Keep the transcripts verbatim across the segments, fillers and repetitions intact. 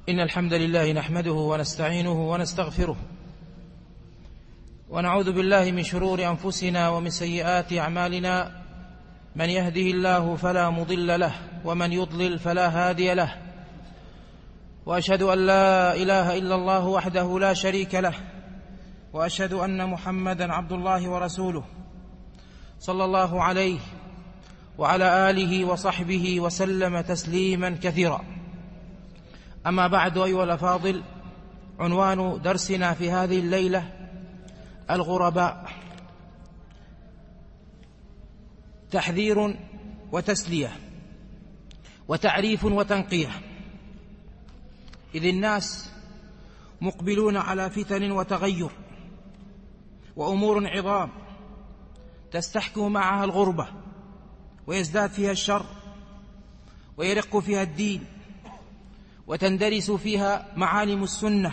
إن الحمد لله نحمده ونستعينه ونستغفره ونعوذ بالله من شرور أنفسنا ومن سيئات أعمالنا. من يهده الله فلا مضل له ومن يضلل فلا هادي له، وأشهد أن لا إله إلا الله وحده لا شريك له، وأشهد أن محمدا عبد الله ورسوله صلى الله عليه وعلى آله وصحبه وسلم تسليما كثيرا. أما بعد، أيها الأفاضل، عنوان درسنا في هذه الليلة الغرباء، تحذير وتسلية وتعريف وتنقية. إذ الناس مقبلون على فتن وتغير وأمور عظام تستحكم معها الغربة، ويزداد فيها الشر، ويرق فيها الدين، وتندرس فيها معالم السنة.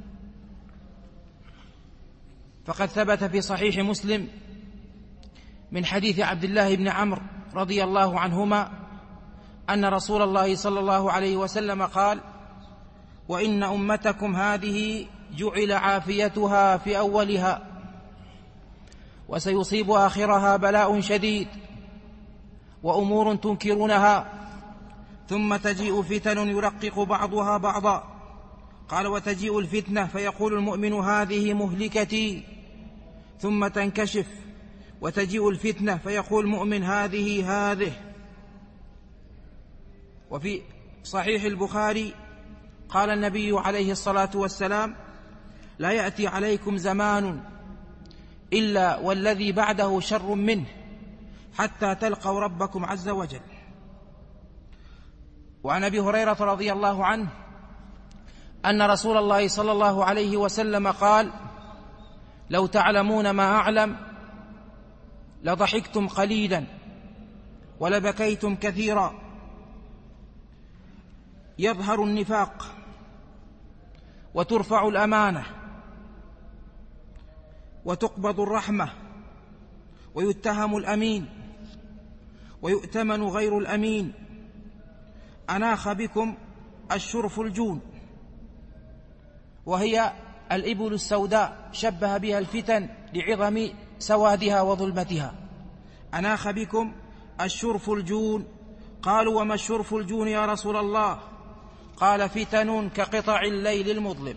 فقد ثبت في صحيح مسلم من حديث عبد الله بن عمرو رضي الله عنهما أن رسول الله صلى الله عليه وسلم قال: وإن أمتكم هذه جعل عافيتها في أولها وسيصيب آخرها بلاء شديد وأمور تنكرونها، ثم تجيء فتن يرقق بعضها بعضا. قال: وتجيء الفتنة فيقول المؤمن هذه مهلكتي، ثم تنكشف وتجيء الفتنة فيقول المؤمن هذه هذه. وفي صحيح البخاري قال النبي عليه الصلاة والسلام: لا يأتي عليكم زمان إلا والذي بعده شر منه حتى تلقوا ربكم عز وجل. وعن أبي هريرة رضي الله عنه أن رسول الله صلى الله عليه وسلم قال: لو تعلمون ما أعلم لضحكتم قليلا ولبكيتم كثيرا. يظهر النفاق وترفع الأمانة وتقبض الرحمة ويتهم الأمين ويؤتمن غير الأمين. أناخ بكم الشرف الجون، وهي الإبل السوداء شبه بها الفتن لعظم سوادها وظلمتها. أناخ بكم الشرف الجون. قالوا: وما الشرف الجون يا رسول الله؟ قال: فتن كقطع الليل المظلم.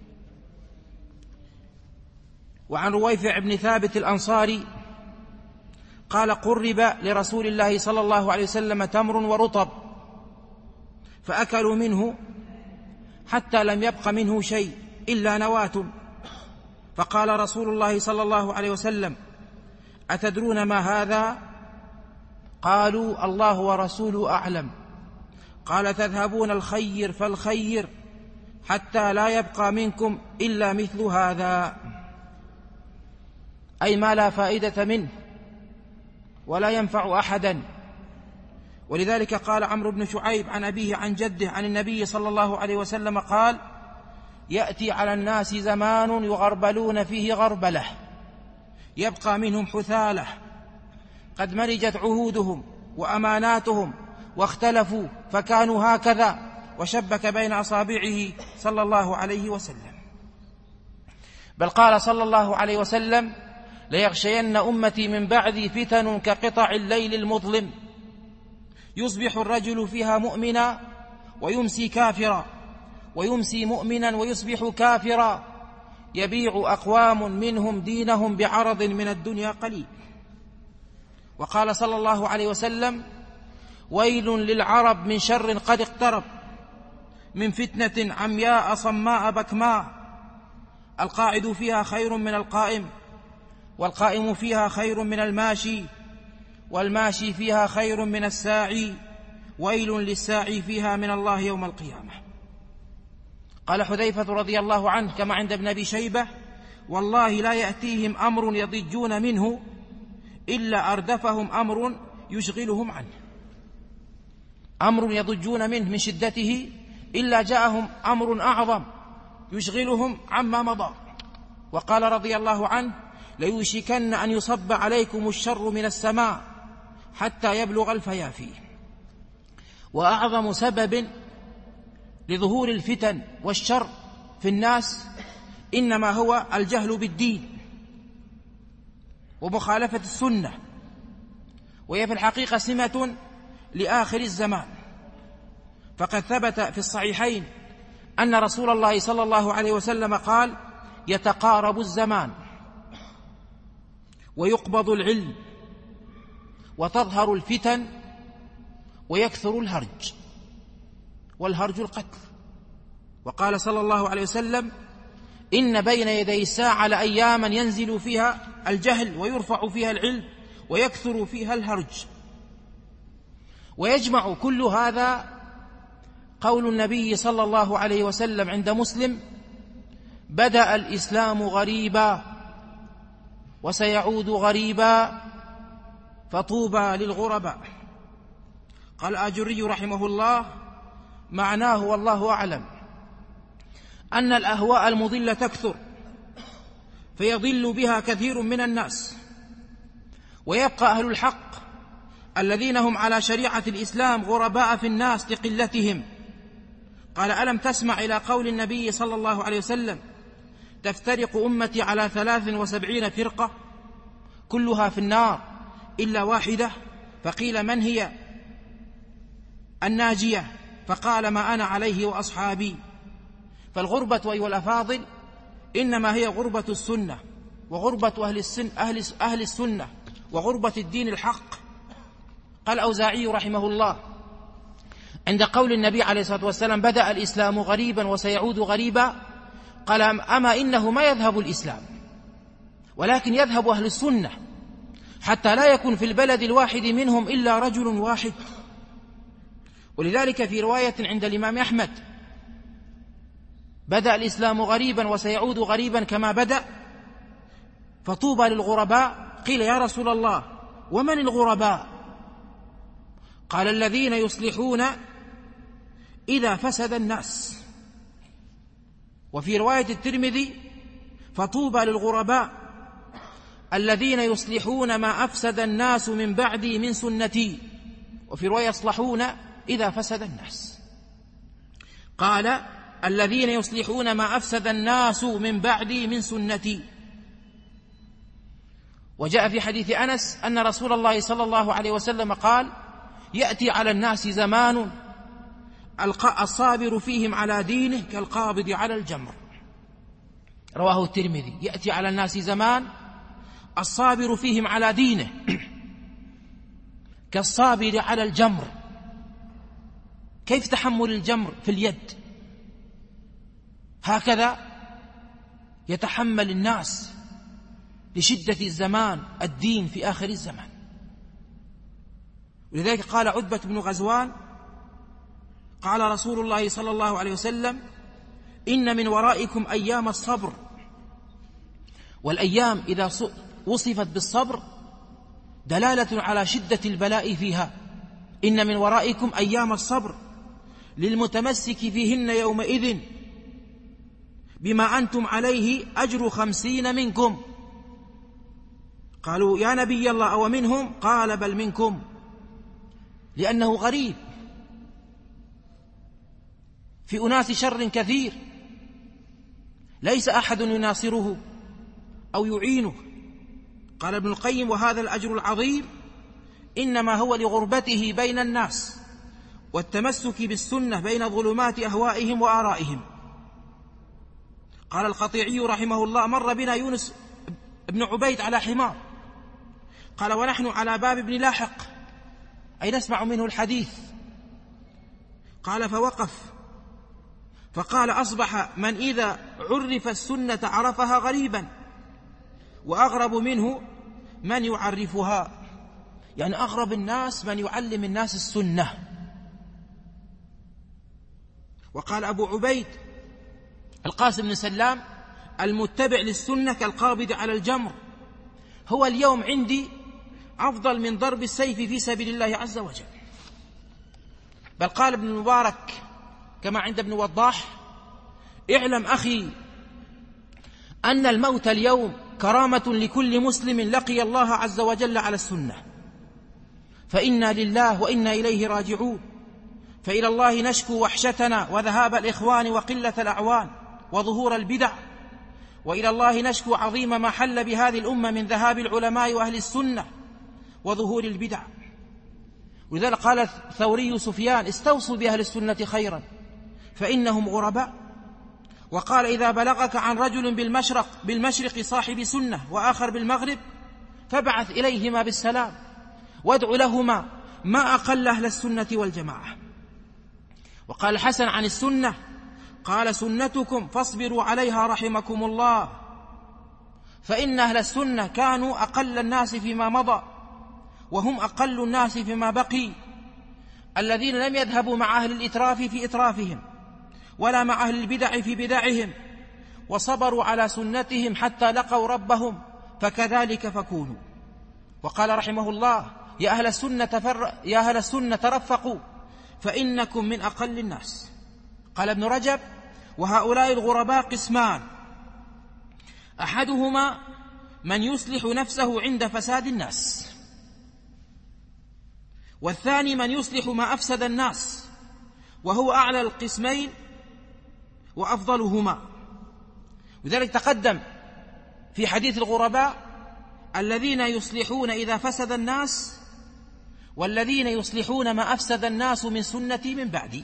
وعن رويفع بن ثابت الأنصاري قال: قرب لرسول الله صلى الله عليه وسلم تمر ورطب، فأكلوا منه حتى لم يبق منه شيء إلا نواة. فقال رسول الله صلى الله عليه وسلم: أتدرون ما هذا؟ قالوا: الله ورسوله أعلم. قال: تذهبون الخير فالخير حتى لا يبقى منكم إلا مثل هذا، أي ما لا فائدة منه ولا ينفع أحدا. ولذلك قال عمرو بن شعيب عن أبيه عن جده عن النبي صلى الله عليه وسلم قال: يأتي على الناس زمان يغربلون فيه غربلة، يبقى منهم حثالة قد مرجت عهودهم وأماناتهم واختلفوا فكانوا هكذا، وشبك بين أصابعه صلى الله عليه وسلم. بل قال صلى الله عليه وسلم: ليغشين أمتي من بعدي فتن كقطع الليل المظلم، يصبح الرجل فيها مؤمنا ويمسي كافرا، ويمسي مؤمنا ويصبح كافرا، يبيع أقوام منهم دينهم بعرض من الدنيا قليل. وقال صلى الله عليه وسلم: ويل للعرب من شر قد اقترب، من فتنة عمياء صماء بكماء، القاعد فيها خير من القائم، والقائم فيها خير من الماشي، والماشي فيها خير من الساعي، ويل للساعي فيها من الله يوم القيامة. قال حذيفة رضي الله عنه كما عند ابن أبي شيبة: والله لا يأتيهم أمر يضجون منه إلا أردفهم أمر يشغلهم عنه. أمر يضجون منه من شدته إلا جاءهم أمر أعظم يشغلهم عما مضى. وقال رضي الله عنه: ليوشكن أن يصب عليكم الشر من السماء حتى يبلغ الفيافي. وأعظم سبب لظهور الفتن والشر في الناس إنما هو الجهل بالدين ومخالفة السنة، وهي في الحقيقة سمة لآخر الزمان. فقد ثبت في الصحيحين أن رسول الله صلى الله عليه وسلم قال: يتقارب الزمان ويقبض العلم وتظهر الفتن ويكثر الهرج، والهرج القتل. وقال صلى الله عليه وسلم: إن بين يدي الساعة لأياما ينزل فيها الجهل ويرفع فيها العلم ويكثر فيها الهرج. ويجمع كل هذا قول النبي صلى الله عليه وسلم عند مسلم: بدأ الإسلام غريبا وسيعود غريبا فطوبى للغرباء. قال الآجري رحمه الله: معناه والله أعلم أن الأهواء المضلة تكثر فيضل بها كثير من الناس، ويبقى أهل الحق الذين هم على شريعة الإسلام غرباء في الناس لقلتهم. قال: ألم تسمع إلى قول النبي صلى الله عليه وسلم: تفترق أمتي على ثلاث وسبعين فرقة كلها في النار إلا واحدة؟ فقيل: من هي الناجية؟ فقال: ما أنا عليه وأصحابي. فالغربة أيها الأفاضل إنما هي غربة السنة، وغربة أهل, السن أهل, أهل السنة، وغربة الدين الحق. قال الأوزاعي رحمه الله عند قول النبي عليه الصلاة والسلام: بدأ الإسلام غريبا وسيعود غريبا، قال: أما إنه ما يذهب الإسلام ولكن يذهب أهل السنة، حتى لا يكون في البلد الواحد منهم إلا رجل واحد. ولذلك في رواية عند الإمام أحمد: بدأ الإسلام غريبا وسيعود غريبا كما بدأ فطوبى للغرباء. قيل: يا رسول الله ومن الغرباء؟ قال: الذين يصلحون إذا فسد الناس. وفي رواية الترمذي: فطوبى للغرباء الذين يصلحون ما أفسد الناس من بعدي من سنتي. وفي رواية: يصلحون إذا فسد الناس. قال: الذين يصلحون ما أفسد الناس من بعدي من سنتي. وجاء في حديث أنس أن رسول الله صلى الله عليه وسلم قال: يأتي على الناس زمان الصابر فيهم على دينه كالقابض على الجمر. رواه الترمذي: يأتي على الناس زمان الصابر فيهم على دينه كالصابر على الجمر. كيف تحمل الجمر في اليد؟ هكذا يتحمل الناس لشدة الزمان الدين في آخر الزمان. ولذلك قال عتبة بن غزوان: قال رسول الله صلى الله عليه وسلم: إن من ورائكم أيام الصبر. والأيام إذا وصفت بالصبر دلالة على شدة البلاء فيها. إن من ورائكم أيام الصبر للمتمسك فيهن يومئذ بما أنتم عليه أجر خمسين منكم. قالوا: يا نبي الله أو منهم؟ قال: بل منكم، لأنه غريب في أناس شر كثير ليس أحد يناصره أو يعينه. قال ابن القيم: وهذا الأجر العظيم إنما هو لغربته بين الناس والتمسك بالسنة بين ظلمات أهوائهم وآرائهم. قال القطيعي رحمه الله: مر بنا يونس بن عبيد على حمار، قال: ونحن على باب ابن لاحق أي نسمع منه الحديث. قال: فوقف فقال: أصبح من إذا عرف السنة عرفها غريبا، وأغرب منه من يعرفها. يعني أغرب الناس من يعلم الناس السنة. وقال أبو عبيد القاسم بن سلام: المتبع للسنة كالقابض على الجمر، هو اليوم عندي أفضل من ضرب السيف في سبيل الله عز وجل. بل قال ابن المبارك كما عند ابن وضاح: اعلم أخي أن الموت اليوم كرامة لكل مسلم لقي الله عز وجل على السنة، فإنا لله وإنا إليه راجعون، فإلى الله نشكو وحشتنا وذهاب الإخوان وقلة الأعوان وظهور البدع، وإلى الله نشكو عظيم ما حل بهذه الأمة من ذهاب العلماء وأهل السنة وظهور البدع. ولذلك قال الثوري سفيان: استوصوا بأهل السنة خيرا فإنهم غرباء. وقال: إذا بلغك عن رجل بالمشرق بالمشرق صاحب سنة وآخر بالمغرب فابعث إليهما بالسلام وادع لهما ما أقل أهل السنة والجماعة. وقال الحسن عن السنة: قال: سنتكم فاصبروا عليها رحمكم الله، فإن أهل السنة كانوا أقل الناس فيما مضى وهم أقل الناس فيما بقي، الذين لم يذهبوا مع أهل الإتراف في إترافهم ولا مع أهل البدع في بدعهم، وصبروا على سنتهم حتى لقوا ربهم، فكذلك فكونوا. وقال رحمه الله: يا أهل السنة, تفر... يا أهل السنة ترفقوا فإنكم من أقل الناس. قال ابن رجب: وهؤلاء الغرباء قسمان، أحدهما من يصلح نفسه عند فساد الناس، والثاني من يصلح ما أفسد الناس، وهو أعلى القسمين وأفضلهما. وذلك تقدم في حديث الغرباء الذين يصلحون إذا فسد الناس، والذين يصلحون ما أفسد الناس من سنتي من بعدي.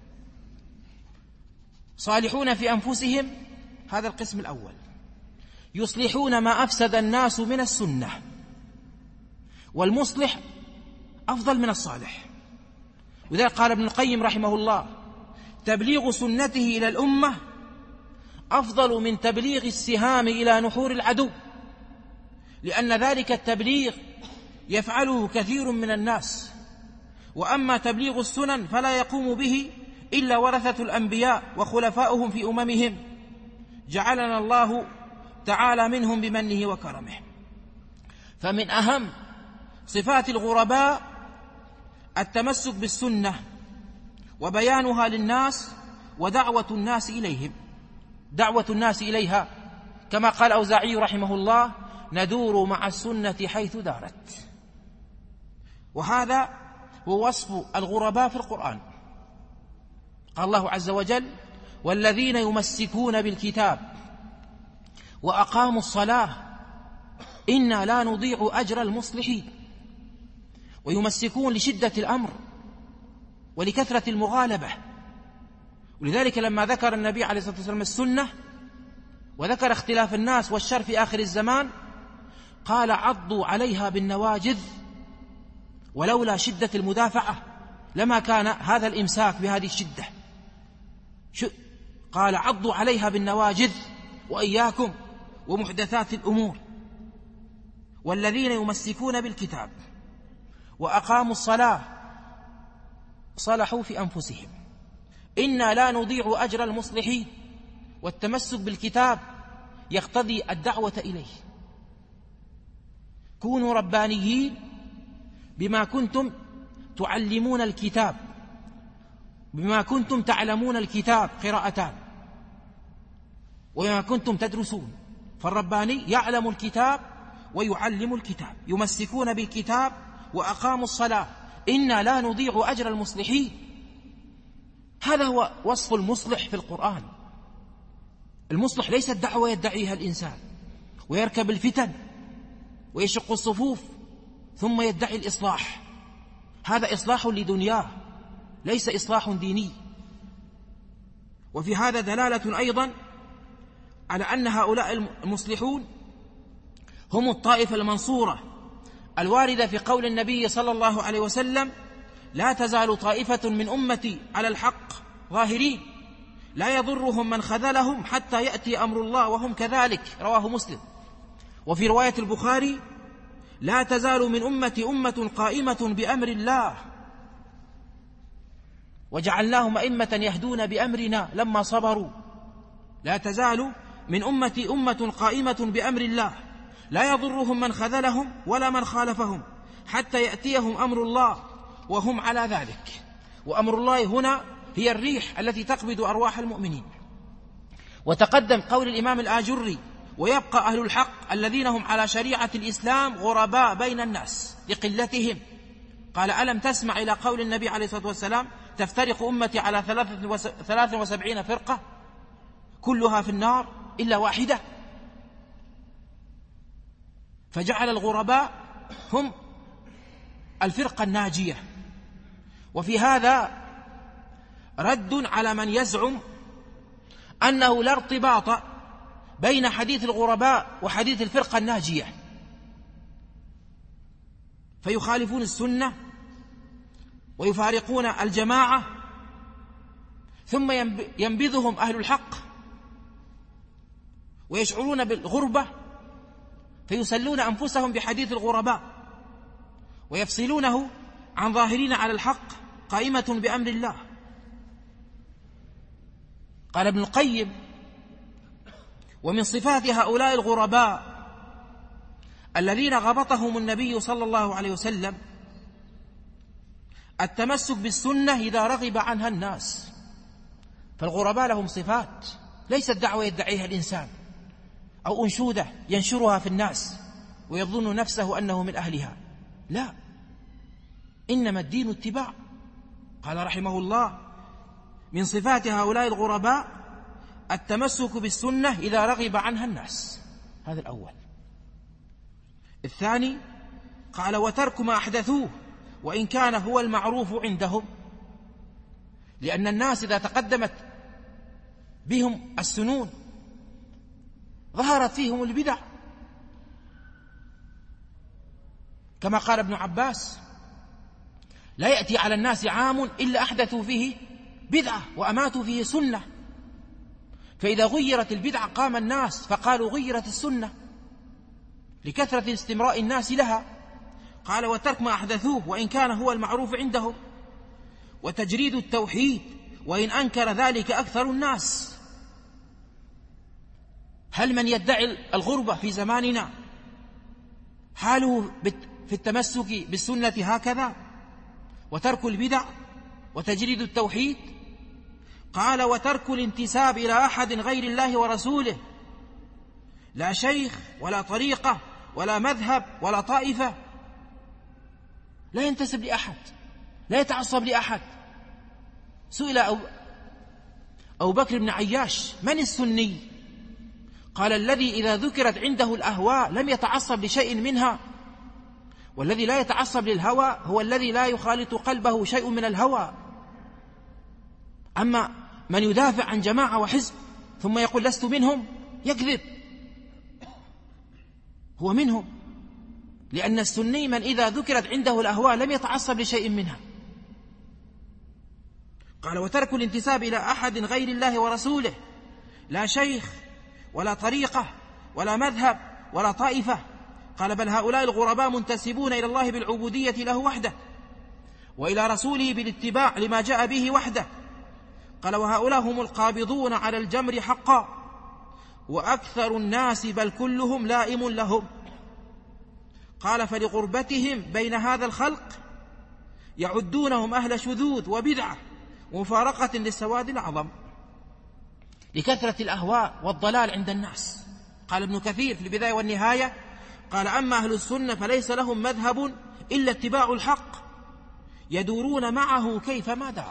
صالحون في أنفسهم، هذا القسم الأول، يصلحون ما أفسد الناس من السنة، والمصلح أفضل من الصالح. وذلك قال ابن القيم رحمه الله: تبليغ سنته إلى الأمة أفضل من تبليغ السهام إلى نحور العدو، لأن ذلك التبليغ يفعله كثير من الناس، وأما تبليغ السنن فلا يقوم به إلا ورثة الأنبياء وخلفاؤهم في أممهم، جعلنا الله تعالى منهم بمنه وكرمه. فمن أهم صفات الغرباء التمسك بالسنة وبيانها للناس ودعوة الناس إليهم دعوة الناس إليها، كما قال أوزاعي رحمه الله: ندور مع السنة حيث دارت. وهذا هو وصف الغرباء في القرآن. قال الله عز وجل: والذين يمسكون بالكتاب وأقاموا الصلاة إنا لا نضيع أجر المصلحين. ويمسكون لشدة الأمر ولكثرة المغالبة. ولذلك لما ذكر النبي عليه الصلاة والسلام السنة وذكر اختلاف الناس والشر في آخر الزمان قال: عضوا عليها بالنواجذ، ولولا شدة المدافعة لما كان هذا الإمساك بهذه الشدة. قال: عضوا عليها بالنواجذ وإياكم ومحدثات الأمور. والذين يمسكون بالكتاب وأقاموا الصلاة صلحوا في أنفسهم إنا لا نضيع أجر المصلحين. والتمسك بالكتاب يقتضي الدعوة إليه. كونوا ربانيين بما كنتم تعلمون الكتاب، بما كنتم تعلمون الكتاب قراءتان، وبما كنتم تدرسون. فالرباني يعلم الكتاب ويعلم الكتاب. يمسكون بالكتاب وأقاموا الصلاة إنا لا نضيع أجر المصلحين. هذا هو وصف المصلح في القرآن. المصلح ليس الدعوة يدعيها الإنسان ويركب الفتن ويشق الصفوف ثم يدعي الإصلاح. هذا إصلاح لدنياه ليس إصلاح ديني. وفي هذا دلالة أيضا على أن هؤلاء المصلحون هم الطائفة المنصورة الواردة في قول النبي صلى الله عليه وسلم: لا تزال طائفة من أمتي على الحق ظاهرين لا يضرهم من خذلهم حتى يأتي أمر الله وهم كذلك، رواه مسلم. وفي رواية البخاري: لا تزال من أمتي أمة قائمة بأمر الله وجعلناهم أئمة يهدون بأمرنا لما صبروا. لا تزال من أمتي أمة قائمة بأمر الله لا يضرهم من خذلهم ولا من خالفهم حتى يأتيهم أمر الله وهم على ذلك. وأمر الله هنا هي الريح التي تقبض أرواح المؤمنين. وتقدم قول الإمام الآجري: ويبقى أهل الحق الذين هم على شريعة الإسلام غرباء بين الناس لقلتهم. قال: ألم تسمع إلى قول النبي عليه الصلاة والسلام: تفترق أمتي على ثلاث وسبعين فرقة كلها في النار إلا واحدة. فجعل الغرباء هم الفرقة الناجية. وفي هذا رد على من يزعم أنه لا ارتباط بين حديث الغرباء وحديث الفرقة الناجية، فيخالفون السنة ويفارقون الجماعة، ثم ينبذهم أهل الحق ويشعرون بالغربة فيسلون أنفسهم بحديث الغرباء ويفصلونه عن ظاهرين على الحق قائمة بأمر الله. قال ابن القيم: ومن صفات هؤلاء الغرباء الذين غبطهم النبي صلى الله عليه وسلم التمسك بالسنة إذا رغب عنها الناس. فالغرباء لهم صفات ليست دعوة يدعيها الإنسان أو أنشودة ينشرها في الناس ويظن نفسه أنه من أهلها، لا، إنما الدين اتباع. قال رحمه الله: من صفات هؤلاء الغرباء التمسك بالسنة إذا رغب عنها الناس. هذا الأول. الثاني قال: وترك ما أحدثوه وإن كان هو المعروف عندهم، لأن الناس إذا تقدمت بهم السنون ظهرت فيهم البدع، كما قال ابن عباس: لا يأتي على الناس عام إلا أحدثوا فيه بدعة وأماتوا فيه سنة. فإذا غيرت البدعة قام الناس فقالوا غيرت السنة لكثرة استمراء الناس لها. قال: وترك ما أحدثوه وإن كان هو المعروف عندهم، وتجريد التوحيد وإن أنكر ذلك أكثر الناس. هل من يدعي الغربة في زماننا حاله في التمسك بالسنة هكذا وترك البدع وتجريد التوحيد؟ قال: وترك الانتساب إلى أحد غير الله ورسوله، لا شيخ ولا طريقة ولا مذهب ولا طائفة، لا ينتسب لأحد، لا يتعصب لأحد. سئل أبو بكر بن عياش: من السني؟ قال: الذي إذا ذكرت عنده الأهواء لم يتعصب لشيء منها. والذي لا يتعصب للهوى هو الذي لا يخالط قلبه شيء من الهوى. أما من يدافع عن جماعة وحزب ثم يقول لست منهم يكذب، هو منهم، لأن السني من إذا ذكرت عنده الأهواء لم يتعصب لشيء منها. قال: وترك الانتساب إلى أحد غير الله ورسوله، لا شيخ ولا طريقة ولا مذهب ولا طائفة. قال: بل هؤلاء الغرباء منتسبون إلى الله بالعبودية له وحده، وإلى رسوله بالاتباع لما جاء به وحده. قال: وهؤلاء هم القابضون على الجمر حقا، وأكثر الناس بل كلهم لائم لهم. قال: فلغربتهم بين هذا الخلق يعدونهم أهل شذوذ وبدعة ومفارقة للسواد الأعظم، لكثرة الأهواء والضلال عند الناس. قال ابن كثير في البداية والنهاية: قال: أما أهل السنة فليس لهم مذهب إلا اتباع الحق، يدورون معه كيفما دار.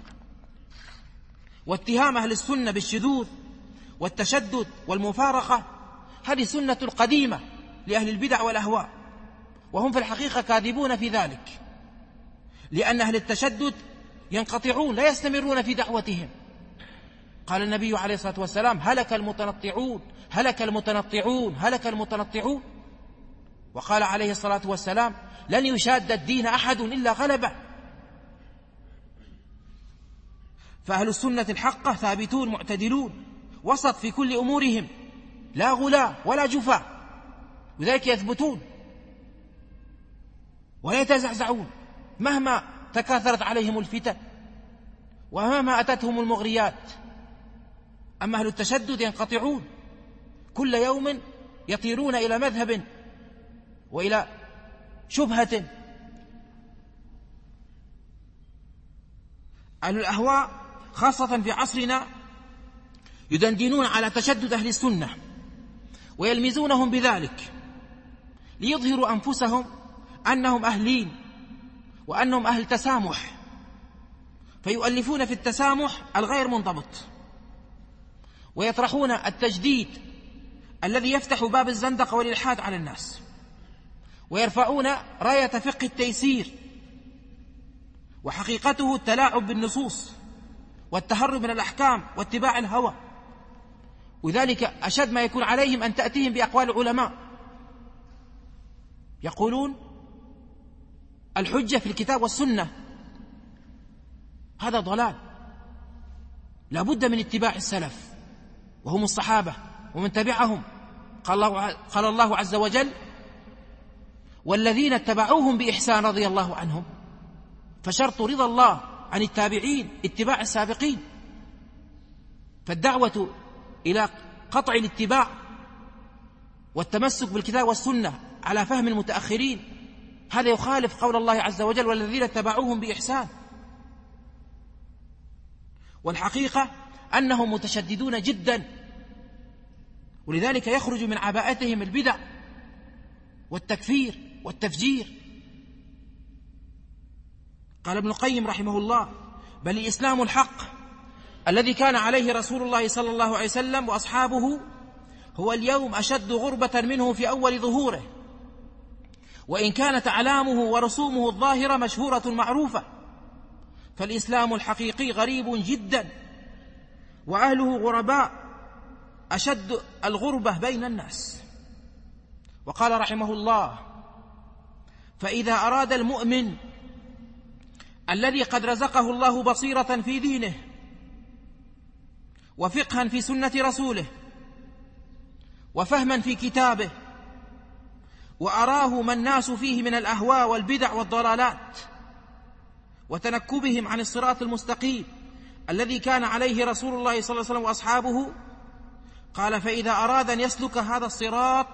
واتهام أهل السنة بالشذوذ والتشدد والمفارقة هذه سنة قديمة لأهل البدع والأهواء، وهم في الحقيقة كاذبون في ذلك، لأن أهل التشدد ينقطعون لا يستمرون في دعوتهم. قال النبي عليه الصلاة والسلام: هلك المتنطعون هلك المتنطعون هلك المتنطعون. وقال عليه الصلاة والسلام: لن يشاد الدين أحد إلا غلبه. فأهل السنة الحقة ثابتون معتدلون وسط في كل أمورهم، لا غلا ولا جفا، وذلك يثبتون ولا يتزعزعون مهما تكاثرت عليهم الفتن ومهما أتتهم المغريات. أما أهل التشدد ينقطعون، كل يوم يطيرون إلى مذهب وإلى شبهة. أهل الأهواء خاصة في عصرنا يدندنون على تشدد أهل السنة ويلمزونهم بذلك ليظهروا أنفسهم أنهم أهلين وأنهم أهل تسامح. فيؤلفون في التسامح الغير منضبط، ويطرحون التجديد الذي يفتح باب الزندقة والإلحاد على الناس، ويرفعون راية فقه التيسير، وحقيقته التلاعب بالنصوص والتهرب من الأحكام واتباع الهوى. وذلك أشد ما يكون عليهم أن تأتيهم بأقوال العلماء يقولون الحجة في الكتاب والسنة. هذا ضلال، لا بد من اتباع السلف وهم الصحابة ومن تبعهم. قال الله, قال الله عز وجل: والذين اتبعوهم بإحسان رضي الله عنهم. فشرط رضا الله عن التابعين اتباع السابقين. فالدعوة إلى قطع الاتباع والتمسك بالكتاب والسنة على فهم المتأخرين هذا يخالف قول الله عز وجل: والذين اتبعوهم بإحسان. والحقيقة أنهم متشددون جدا، ولذلك يخرج من عباءتهم البدع والتكفير والتفجير. قال ابن القيم رحمه الله: بل الإسلام الحق الذي كان عليه رسول الله صلى الله عليه وسلم وأصحابه هو اليوم أشد غربة منه في أول ظهوره، وإن كانت أعلامه ورسومه الظاهرة مشهورة معروفة، فالإسلام الحقيقي غريب جدا، وأهله غرباء أشد الغربة بين الناس. وقال رحمه الله: فإذا أراد المؤمن الذي قد رزقه الله بصيرة في دينه وفقها في سنة رسوله وفهما في كتابه، وأراه ما الناس فيه من الأهواء والبدع والضلالات وتنكبهم عن الصراط المستقيم الذي كان عليه رسول الله صلى الله عليه وسلم وأصحابه، قال: فإذا أراد أن يسلك هذا الصراط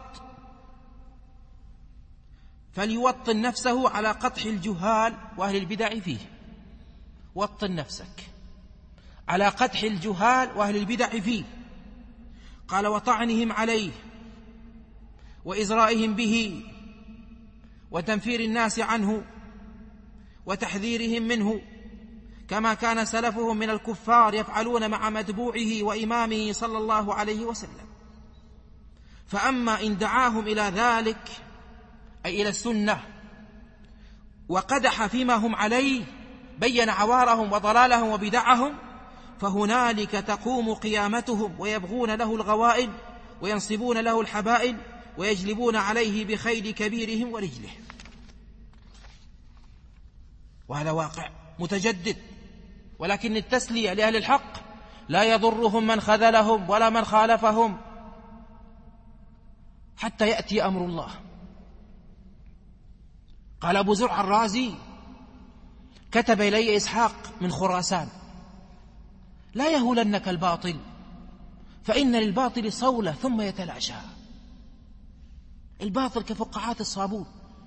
فليوطن نفسه على قدح الجهال وأهل البدع فيه. وطن نفسك على قدح الجهال وأهل البدع فيه. قال: وطعنهم عليه وإزرائهم به وتنفير الناس عنه وتحذيرهم منه، كما كان سلفهم من الكفار يفعلون مع متبوعه وإمامه صلى الله عليه وسلم. فأما إن دعاهم إلى ذلك أي إلى السنة وقدح فيما هم عليه، بين عوارهم وضلالهم وبدعهم، فهنالك تقوم قيامتهم ويبغون له الغوائل وينصبون له الحبائل ويجلبون عليه بخيل كبيرهم ورجله. وهذا واقع متجدد، ولكن التسلية لأهل الحق: لا يضرهم من خذلهم ولا من خالفهم حتى يأتي أمر الله. قال أبو زرع الرازي: كتب إلي إسحاق من خراسان: لا يهولنك الباطل، فإن للباطل صولة ثم يتلاشى. الباطل كفقاعات الصابون،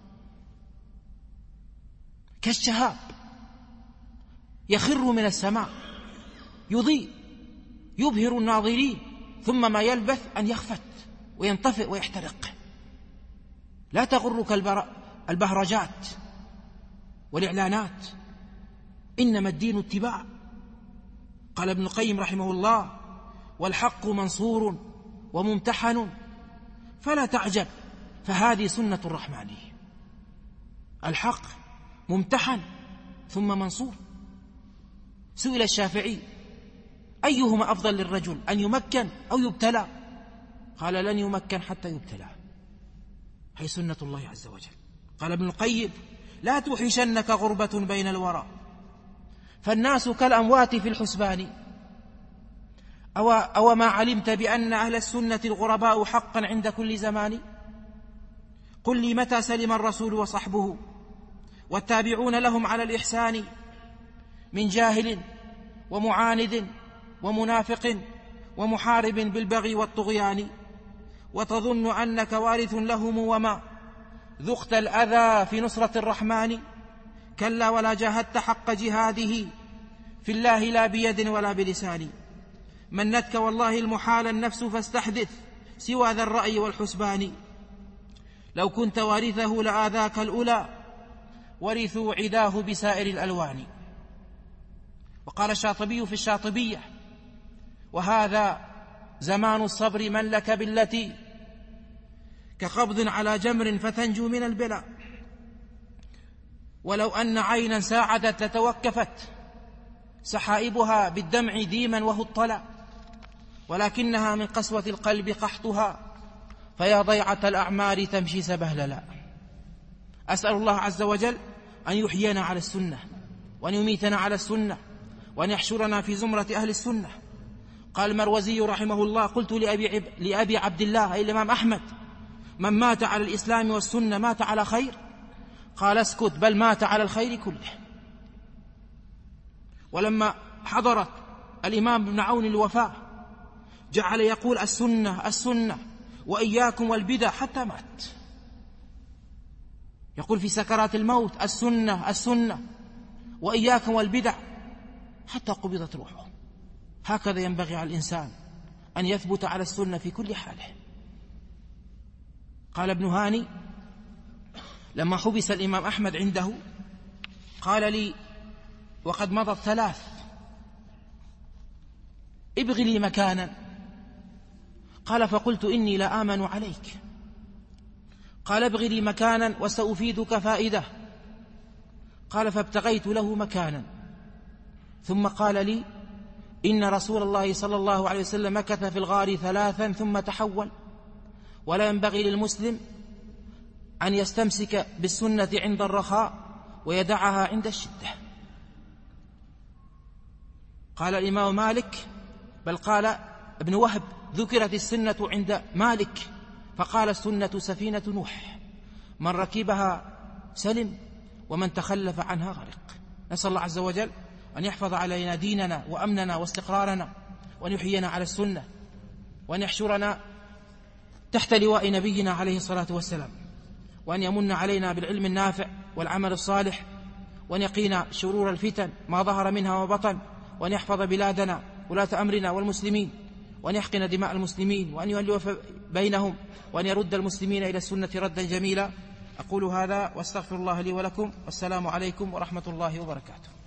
كالشهاب يخر من السماء يضيء يبهر الناظرين، ثم ما يلبث أن يخفت وينطفئ ويحترق. لا تغرك البهرجات والإعلانات، إنما الدين اتباع. قال ابن القيم رحمه الله: والحق منصور وممتحن فلا تعجب، فهذه سنة الرحمن. الحق ممتحن ثم منصور. سئل الشافعي: أيهما أفضل للرجل، أن يمكن أو يبتلى؟ قال: لن يمكن حتى يبتلى، هي سنة الله عز وجل. قال ابن القيم: لا توحشنك غربة بين الورى، فالناس كالأموات في الحسبان. أو, أو ما علمت بأن أهل السنة الغرباء حقا عند كل زمان؟ قل لي متى سلم الرسول وصحبه والتابعون لهم على الإحسان من جاهل ومعاند ومنافق ومحارب بالبغي والطغيان، وتظن أنك وارث لهم وما ذقت الأذى في نصرة الرحمن؟ كلا، ولا جاهدت حق جهاده في الله لا بيد ولا بلسان. منتك والله المحال النفس فاستحدث سوى ذا الرأي والحسبان. لو كنت وارثه لآذاك الأولى ورثوا عداه بسائر الألوان. وقال الشاطبي في الشاطبية: وهذا زمان الصبر من لك بالتي كقبض على جمر فتنجو من البلاء، ولو أن عينا ساعدت لتوكفت سحائبها بالدمع ديما وهو الطلع، ولكنها من قسوة القلب قحطها فيا ضيعة الأعمار تمشي سبهللا. أسأل الله عز وجل أن يحيينا على السنة، وأن يميتنا على السنة، وأن يحشرنا في زمرة أهل السنة. قال المروزي رحمه الله: قلت لأبي, عب... لأبي عبد الله أي الإمام أحمد: من مات على الإسلام والسنة مات على خير؟ قال: اسكت، بل مات على الخير كله. ولما حضرت الإمام ابن عون الوفاة جعل يقول: السنة السنة وإياكم والبدع، حتى مات يقول في سكرات الموت: السنة السنة وإياكم والبدع، حتى قبضت روحه. هكذا ينبغي على الإنسان أن يثبت على السنة في كل حاله. قال ابن هاني لما حبس الإمام أحمد عنده قال لي وقد مضت ثلاث: ابغ لي مكانا. قال: فقلت: إني لا آمن عليك. قال: ابغ لي مكانا وسأفيدك فائدة. قال: فابتغيت له مكانا، ثم قال لي: إن رسول الله صلى الله عليه وسلم مكث في الغار ثلاثا ثم تحول، ولا ينبغي للمسلم أن يستمسك بالسنة عند الرخاء ويدعها عند الشدة. قال الإمام مالك، بل قال ابن وهب: ذكرت السنة عند مالك فقال: السنة سفينة نوح، من ركبها سلم ومن تخلف عنها غرق. نسأل الله عز وجل أن يحفظ علينا ديننا وأمننا واستقرارنا، وأن يحيينا على السنة، وأن يحشرنا تحت لواء نبينا عليه الصلاة والسلام، وأن يمن علينا بالعلم النافع والعمل الصالح، وأن يقينا شرور الفتن ما ظهر منها وبطن، وأن يحفظ بلادنا ولاة أمرنا والمسلمين، وأن يحقن دماء المسلمين، وأن يؤلف بينهم، وأن يرد المسلمين إلى السنة ردا جميلا. أقول هذا وأستغفر الله لي ولكم، والسلام عليكم ورحمة الله وبركاته.